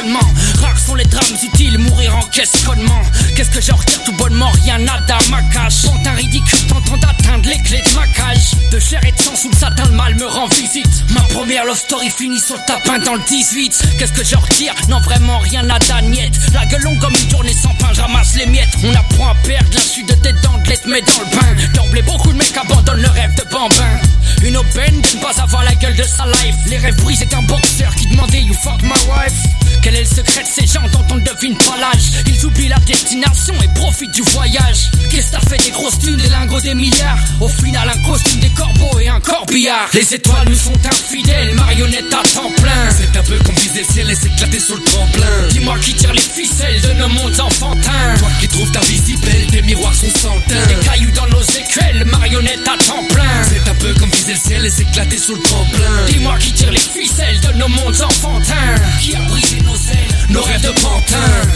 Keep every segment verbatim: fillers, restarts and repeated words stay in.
questionnement. Rares sont les drames utiles, mourir en questionnement. Qu'est-ce que j'en retire tout bonnement, rien nada ma cage. Pantin ridicule tentant d'atteindre les clés de ma cage. De chair et de sang sous le satin, le mal me rend visite. Ma première love story finit sur le tapin dans le dix-huit. Qu'est-ce que j'en retire, non vraiment rien nada niette. La gueule longue comme une journée sans pain, je ramasse les miettes. On apprend à perdre la suite de tes dents, de te met dans le bain. D'emblée beaucoup de mecs abandonnent le rêve de bambin. Une aubaine de ne pas avoir la gueule de sa life. Les rêves brisés qu'un boxeur qui demandait you fuck my wife. Quel est le secret de ces gens dont on ne devine pas l'âge? Ils oublient la destination et profitent du voyage. Qu'est-ce que t'as fait des grosses thunes, des lingots, des milliards? Au final un costume, des corbeaux et un corbillard. Les étoiles nous sont infidèles, marionnettes à temps plein. C'est un peu comme viser le ciel et s'éclater sur le tremplin. Dis-moi qui tire les ficelles de nos mondes enfantins. Toi qui trouves ta vie si belle, tes miroirs sont sans teint. Des cailloux dans nos écuelles, marionnettes à temps plein. C'est un peu comme viser le ciel et s'éclater sur le tremplin. Dis-moi qui tire les ficelles de nos mondes enfantins. Qui a brisé nos ailes, nos rêves de pantin.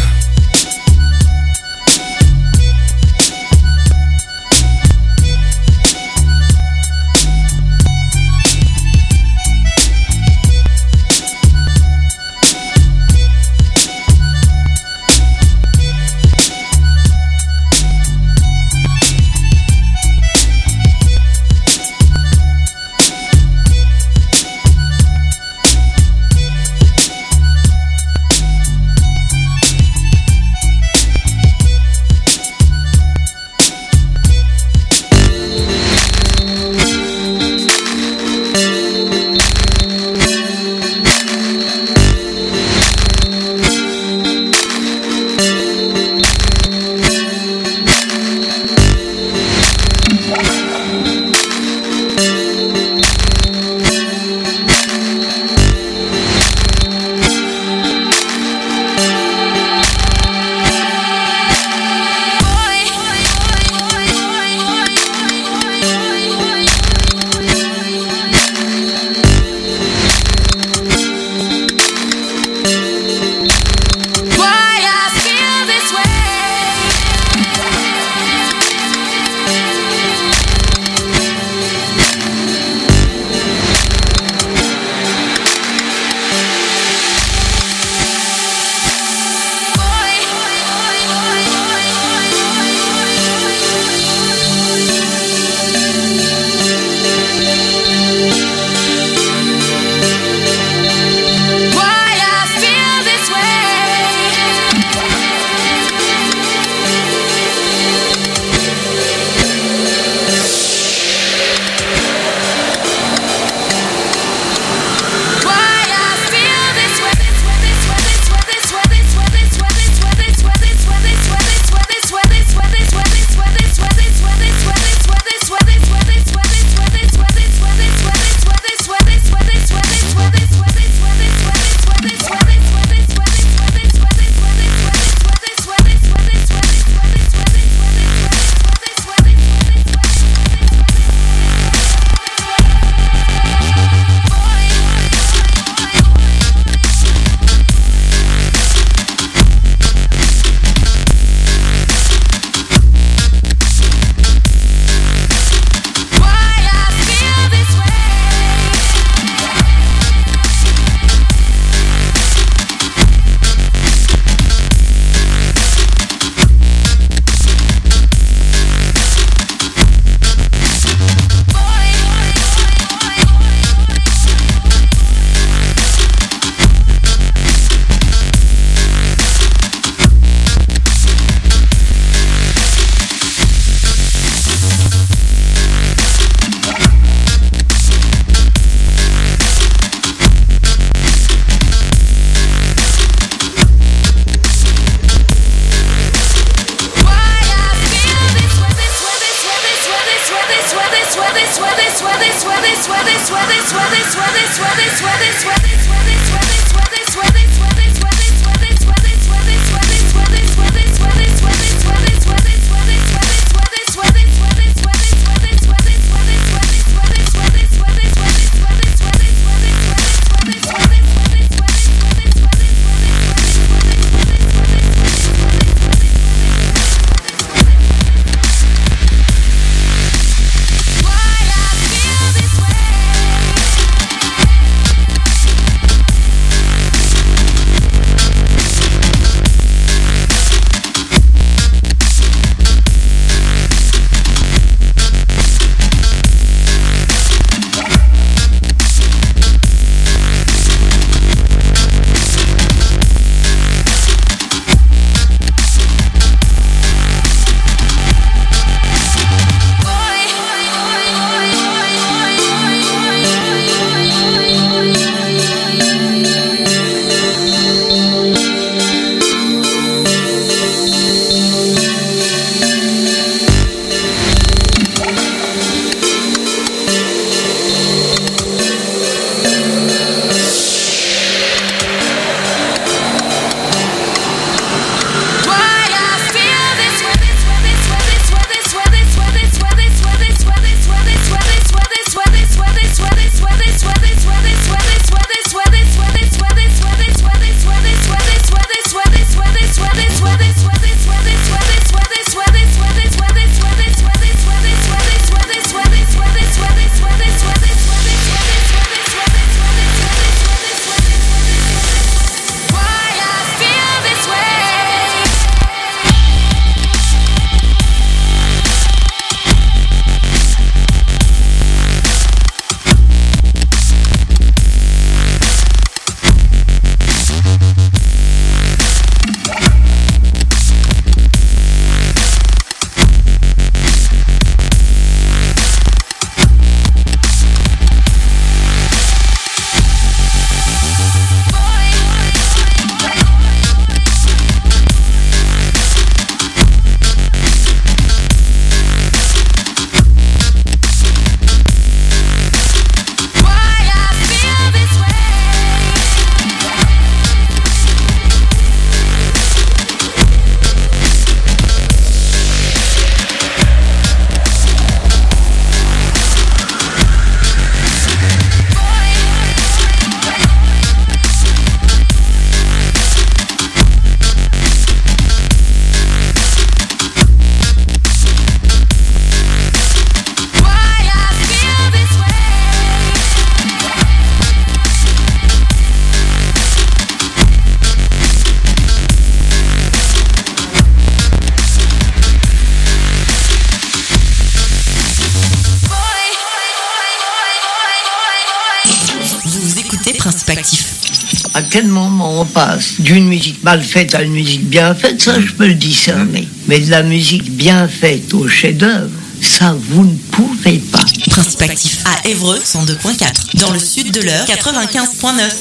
quel moment on passe d'une musique mal faite à une musique bien faite, ça je peux le discerner. Mais de la musique bien faite au chef-d'œuvre, ça vous ne pouvez pas. Principe actif à Évreux, cent deux virgule quatre. Dans le sud de l'Eure, quatre-vingt-quinze virgule neuf.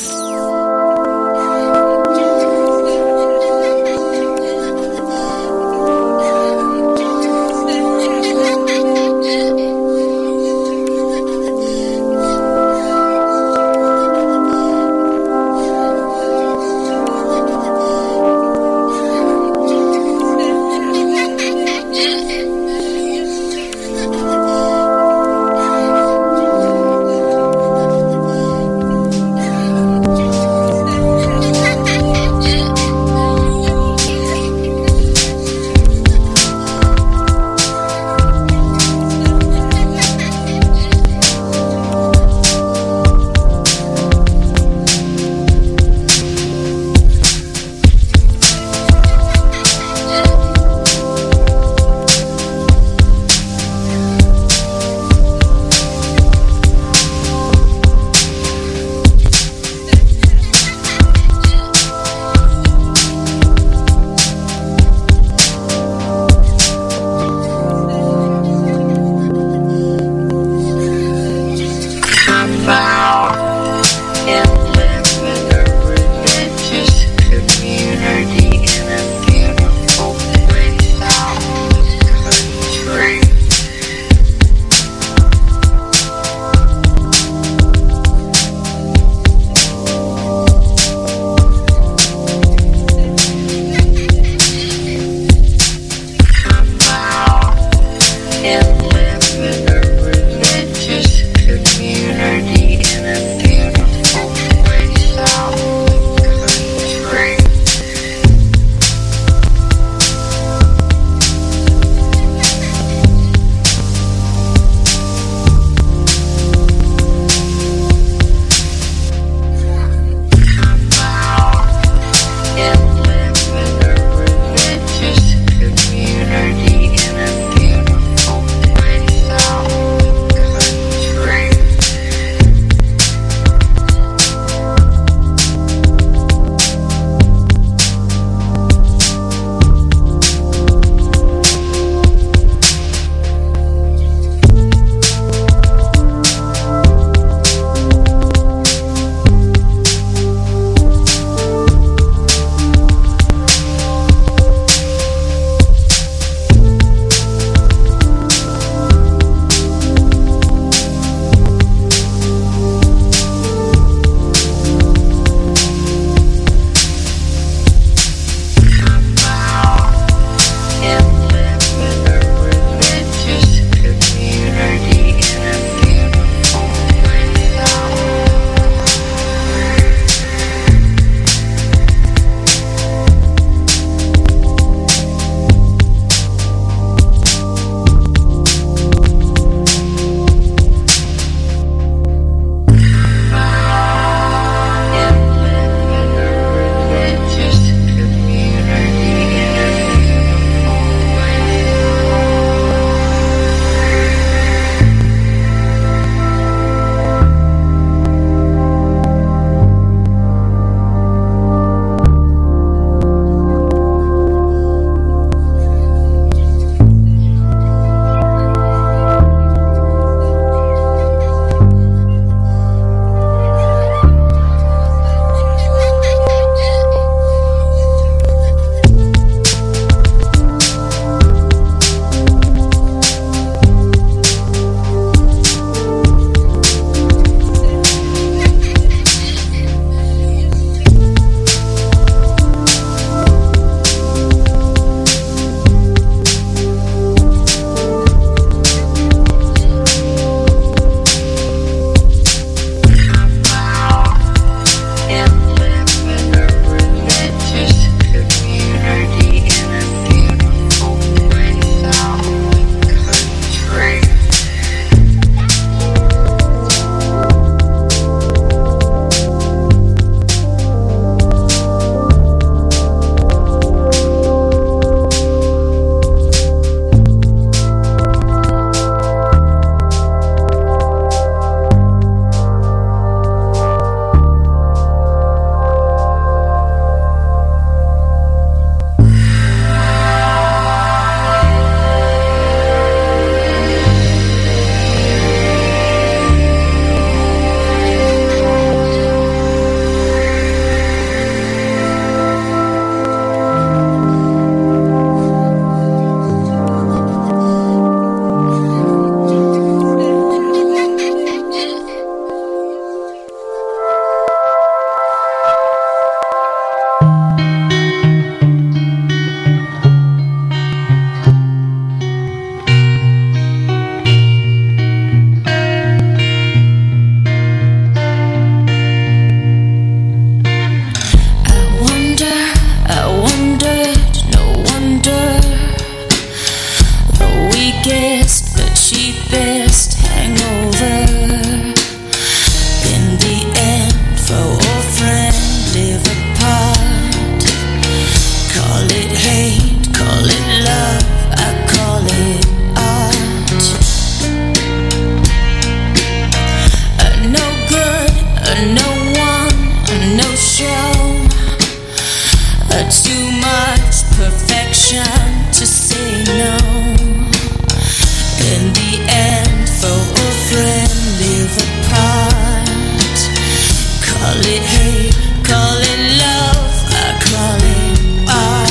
too much perfection to say no. In the end, foe or friend live apart. Call it hate, call it love, I call it art.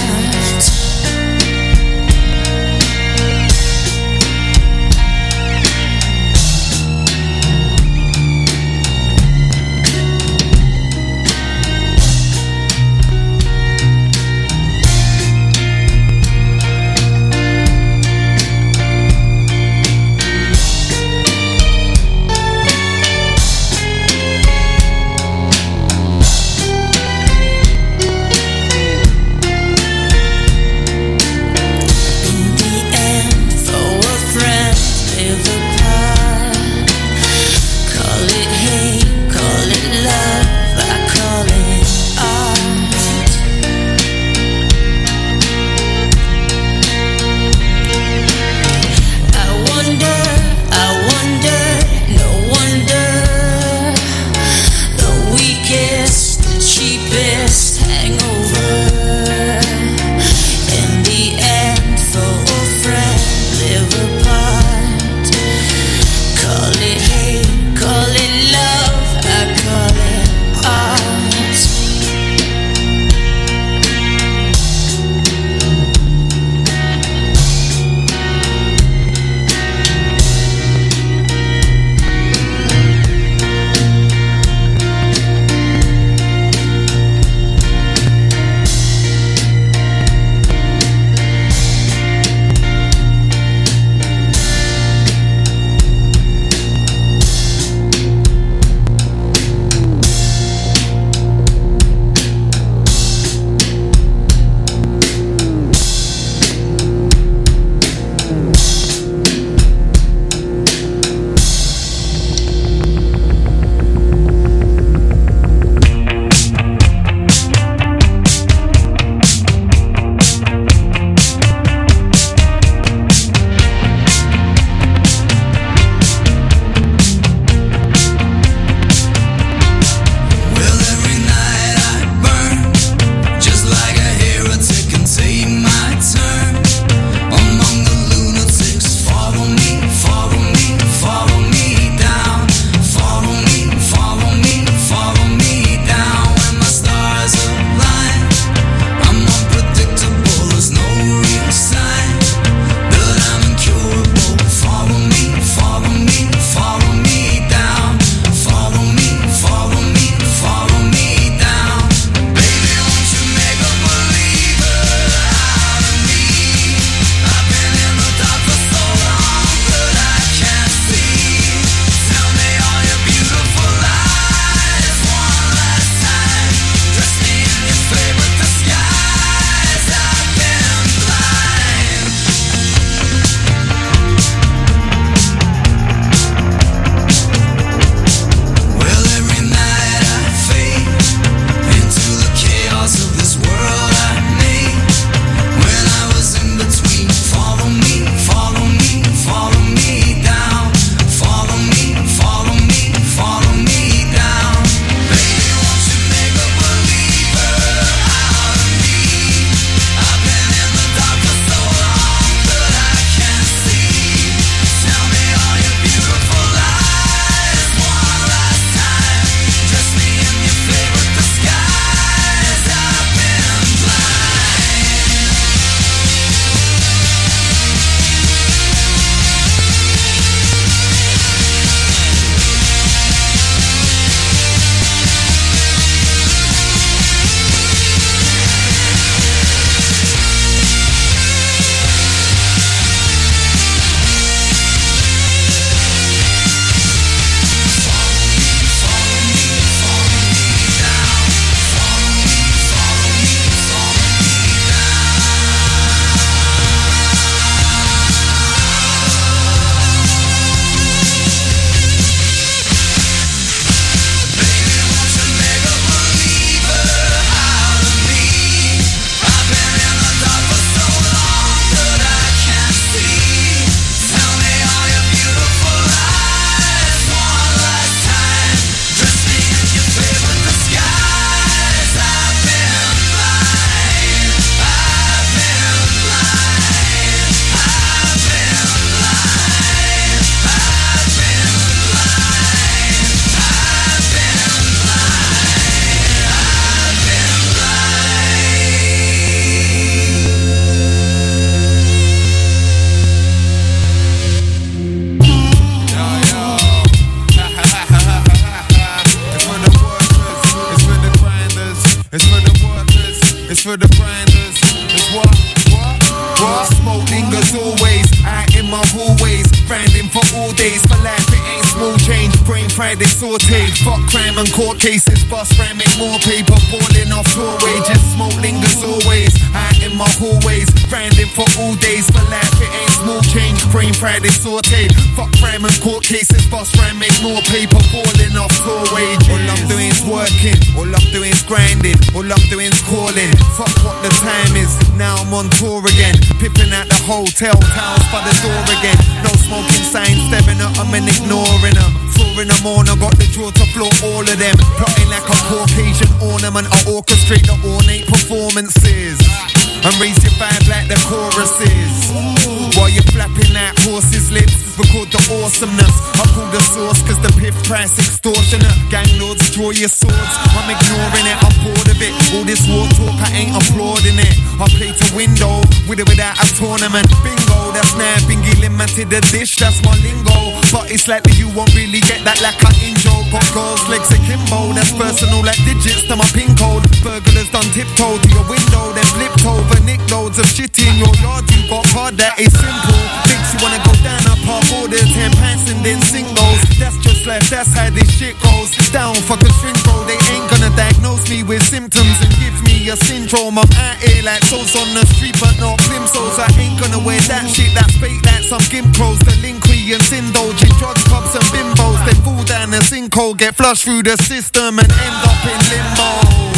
It's for the grinders. It's what? What? What? Smoke lingers always. Out in my hallways. Grinding for all days. For life it ain't small change. Brain fried they sauteed. Fuck crime and court cases. Bust ram make more paper. Balling off tour wages. Smoke lingers always. Out in my hallways. Grinding for all days. For life it ain't small change. Brain fried they sauteed. Fuck crime and court cases. Bust ram make more paper. Balling off tour wages. All I'm doing is working. All I'm doing is grinding. All I'm doing is calling. Fuck what the time is. Now I'm on tour again. Pipping at the hotel. Towels by the door again. No smoking signs. Staring at them and ignoring them. Touring them on. I got the draw to floor all of them. Plotting like a Caucasian ornament. I orchestrate the ornate performances. And raise your vibe like the choruses. While you're flapping that horse's lips. Record the awesomeness. I pull the source cause the piff price extortionate. Gang lords draw your swords. I'm ignoring it, I'm bored of it. All this war talk, I ain't applauding it. I play to window, with or without a tournament. Bingo, that's now bingy limited the dish, that's my lingo. But it's likely you won't really get that like I injo. Got girls legs akimbo, that's personal like digits to my pin code. Burglars done tiptoe to your window, then flipped over. Nick loads of shit in your yard, you got hard, that is simple. Thinks you wanna go down a pub, order ten pints and then sing those. That's just life, that's how this shit goes. Down fuck a string bro, they ain't gonna diagnose me with symptoms and give me a syndrome. I'm out here like souls on the street but not plimsolls. I ain't gonna wear that shit that's fake like some gimp crows. Delinquents indulging drugs, pubs and bimbos. They fall down the sinkhole, get flushed through the system and end up in limbo.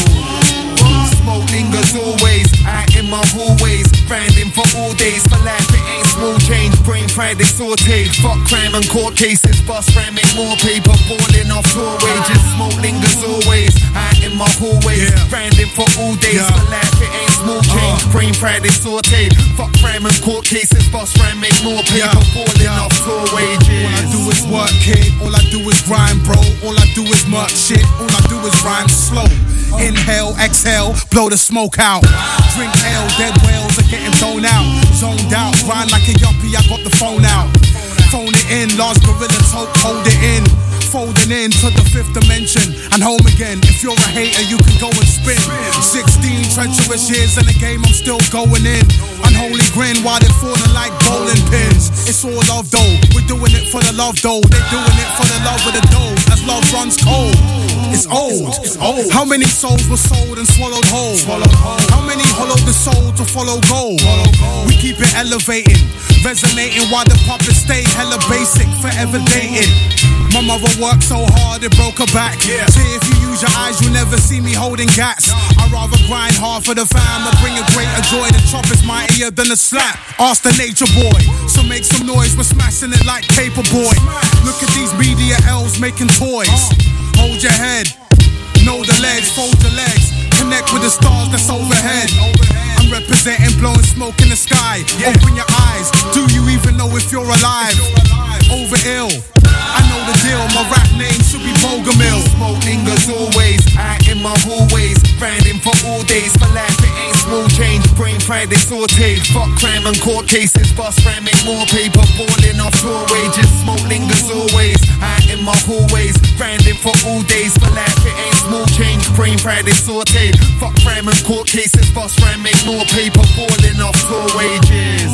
Smoke lingers always, out in my hallways. Grinding for all days, for life it ain't small change. Brain fried they sauteed. Fuck crime and court cases. Bust ram make more paper. Balling off tour wages. Smoke lingers always, out in my hallways. Yeah. Grinding for all days, yeah. For life it ain't small change. Uh. Brain fried they sauteed. Fuck crime and court cases. Bust ram make more paper. Yeah. Balling yeah. off tour wages. All I do is work, kid. All I do is grind, bro. All I do is murk shit. All I do is rhyme slow. Inhale, exhale, blow the smoke out. Drink ale, dead whales are getting thrown out. Zoned out, grind like a yuppie, I got the phone out. Phone it in, large gorilla tote, hold it in. Folding in to the fifth dimension and home again. If you're a hater, you can go and spin. Sixteen treacherous years in the game, I'm still going in. Unholy grin while they're falling like bowling pins. It's all love though, we're doing it for the love though. They're doing it for the love of the dough. As love runs cold, it's old. It's old. How many souls were sold and swallowed whole? Swallowed whole. How many hollowed the soul to follow gold? Follow gold. We keep it elevating, resonating while the puppets stay hella basic, forever dating. My mother worked so hard it broke her back. Yeah. See, if you use your eyes, you'll never see me holding gats. No. I'd rather grind hard for the fam or bring a greater joy. The chop is mightier than a slap. Ask the nature boy. So make some noise, we're smashing it like Paperboy. Look at these media L's making toys. Uh. Hold your head, know the legs, fold your legs. Connect with the stars that's overhead. I'm representing blowing smoke in the sky. Yeah. Open your eyes, do you even know if you're alive? If you're alive. Over ill, I know the deal, my rap name should be Bogomil. Smoke lingers always, out in my hallways. Grinding for all days, for life it ain't small change. Brain fried they sauteed. Fuck crime and court cases. Bust ram make more paper. Balling off tour wages. Smoke lingers always, out in my hallways. Grinding for all days, for life it ain't small change. Brain fried they sauteed. Fuck crime and court cases. Bust ram make more paper. Balling off tour wages.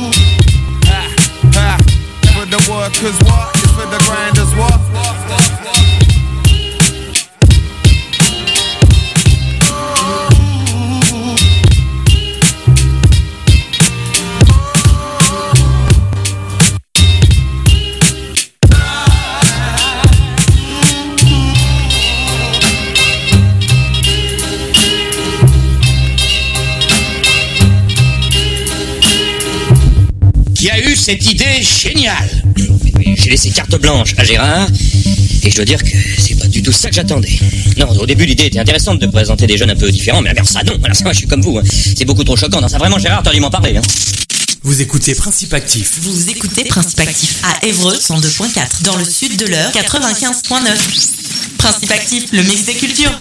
Ha, ha. For the workers what? It's for the grinders what? Qui a eu cette idée géniale? J'ai laissé carte blanche à Gérard et je dois dire que c'est pas du tout ça que j'attendais. Non, au début l'idée était intéressante de présenter des jeunes un peu différents, mais alors ça non, alors ça moi je suis comme vous, hein. C'est beaucoup trop choquant. Non, ça vraiment Gérard, t'as dû m'en parler. Hein. Vous écoutez Principe Actif. Vous écoutez Principe Actif à Évreux cent deux point quatre, dans le sud de l'Eure quatre-vingt-quinze point neuf. Principe Actif, le mix des cultures.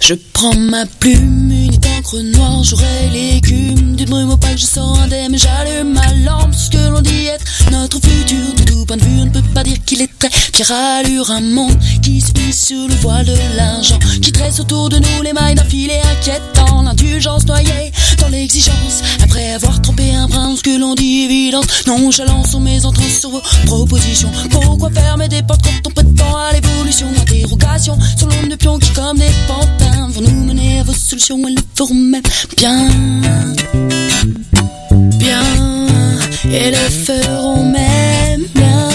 Je prends ma plume, une encre noire, j'aurai l'écume d'une brume opaque, je sors indemne, j'allume ma lampe, ce que l'on dit être notre futur. De tout point de vue, on ne peut pas dire qu'il est très fier allure, un monde qui se plie sur le voile de l'argent, qui tresse autour de nous les mailles d'un filet inquiétant, l'indulgence noyée dans l'exigence, après avoir trempé un brin, ce que l'on dit évidence, nonchalance sont mes entrances sur vos propositions. Pourquoi fermer des portes quand on prétend à l'évolution? Interrogation sur l'ombre de pions qui comme des pantins vont nous mener à vos solutions, elles le feront même bien, bien, et le feront même bien.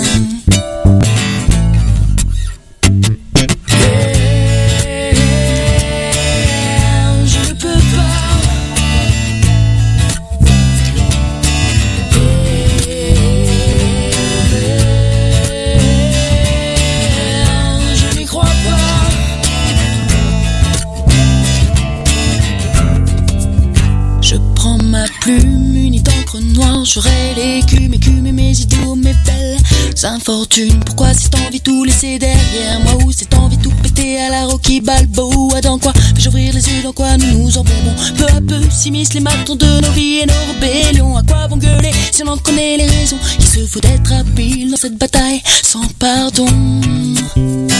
Plume unie d'encre noire, j'aurai l'écume, écume mes idéaux, mes belles infortunes. Pourquoi cette envie tout laisser derrière moi, ou cette envie tout péter à la Rocky Balboa? Dans quoi vais-je ouvrir les yeux, dans quoi nous nous embourbons? Peu à peu s'immiscent les matons de nos vies et nos rébellions. À quoi vont gueuler si on en connaît les raisons? Il se faut d'être habile dans cette bataille sans pardon. Mmh,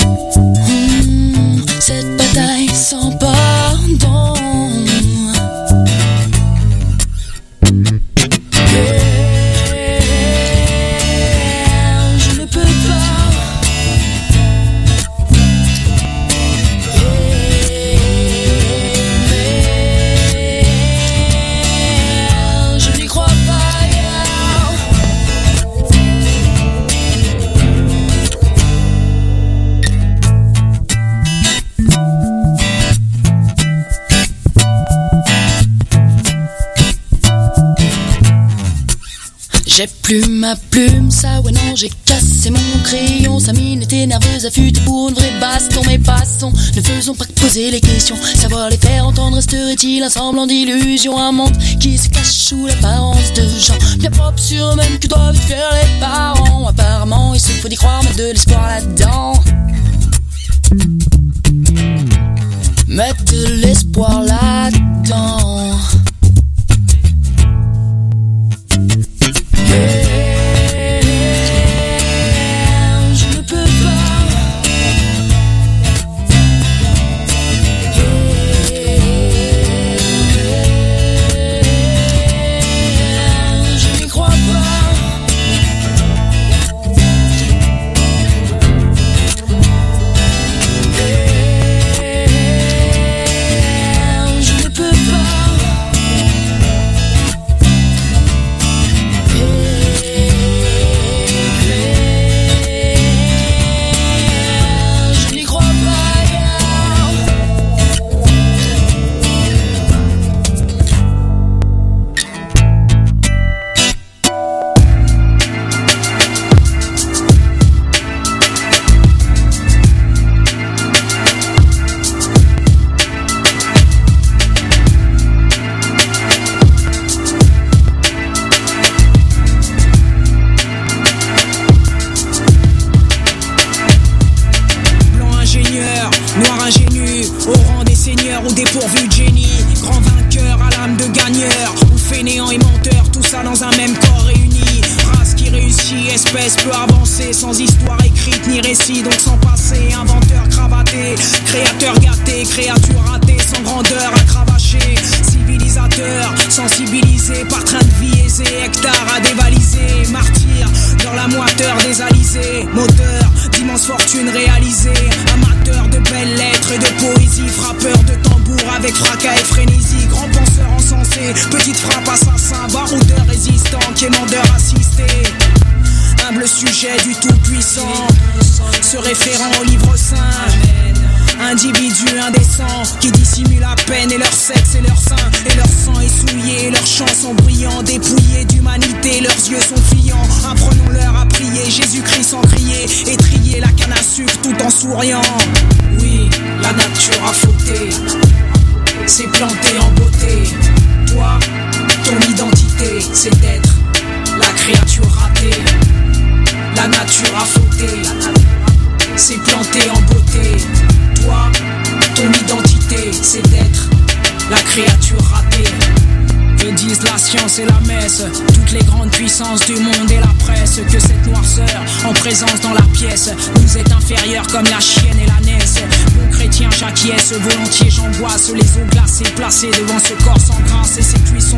cette bataille sans pardon. J'ai plus ma plume, ça ouais non, j'ai cassé mon crayon. Sa mine était nerveuse, affûtée pour une vraie baston. Mais passons, ne faisons pas que poser les questions. Savoir les faire entendre, resterait-il un semblant d'illusion? Un monde qui se cache sous l'apparence de gens bien propres sur eux-mêmes que doivent faire les parents. Apparemment, il se faut d'y croire, mettre de l'espoir là-dedans. Mettre de l'espoir là-dedans. Peut avancer sans histoire écrite ni récit, donc sans passé. Inventeur cravaté, créateur gâté, créature ratée, sans grandeur à cravacher. Civilisateur, sensibilisé par train de vie aisé, hectare à dévaliser. Martyr dans la moiteur des alizés, moteur d'immense fortune réalisée. Amateur de belles lettres et de poésie, frappeur de tambour avec fracas et frénésie. Grand penseur encensé, petite frappe assassin, baroudeur résistant, quémandeur assisté. Humble sujet du tout-puissant, se référant au livre saint. Individu indécent qui dissimule à peine et leur sexe et leur sein. Et leur sang est souillé, leurs chants sont brillants. Dépouillés d'humanité, leurs yeux sont fuyants. Apprenons-leur à prier, Jésus-Christ sans crier. Et trier la canne à sucre tout en souriant. Oui, la nature a fauté, s'est plantée en beauté. Toi, ton identité, c'est d'être la créature ratée. La nature a fauté, s'est plantée en beauté. Toi, ton identité créature ratée. Que disent la science et la messe, toutes les grandes puissances du monde et la presse, que cette noirceur en présence dans la pièce nous est inférieure comme la chienne et la naisse. Bon chrétien, j'acquiesce volontiers, j'angoisse les eaux glacées placées devant ce corps sans grâce et ses cuissons